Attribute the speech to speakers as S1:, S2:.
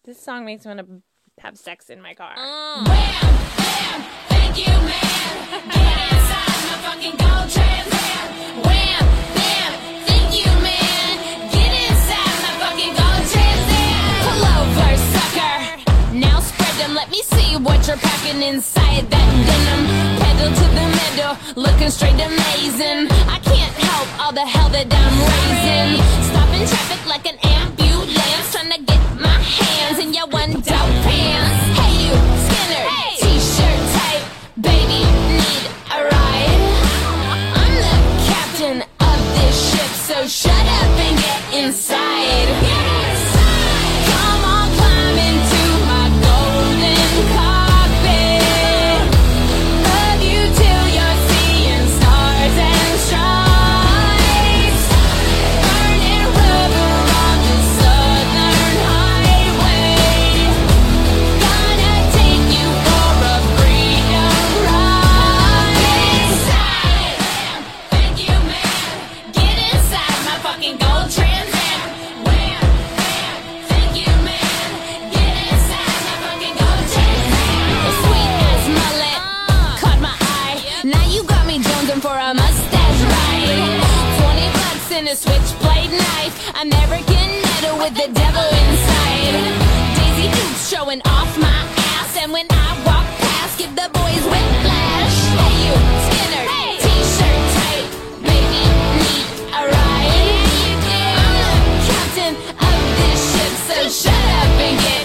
S1: This song makes me want to have sex in my car.
S2: Wham, bam, thank you, man. Get inside my fucking gold Trans Am. Wham, bam, thank you, man. Get inside my fucking gold Trans Am. Pull over, sucker. Now spread them. Let me see what you're packing inside that denim. Pedal to the middle, looking straight amazing. I can't help all the hell that I'm raising. Stopping traffic like an ambulance, trying to get my hands in your one dope pants. Hey you, Skinner, t-shirt type, baby, need a ride? I'm the captain of this ship, so shut up and get inside. Come on, climb into my golden cockpit. Love you till you're seeing stars and stripes. Burning rubber on the southern highway. Gonna take you for a freedom ride. Inside, thank you, man. Get inside my fucking gold Trans Am. Wham, bam, thank you, man. Get inside my fucking gold Trans Am. The sweet ass mullet caught my eye. Now you got me jonesing for a mustache ride. $20 in a switchblade knife. American metal with the devil inside. Daisy Dukes showing off my ass, and when I walk past, give the boys whiplash. Hey you, Skinner, t-shirt type, baby, need a ride? I'm the captain of this ship, so shut up and get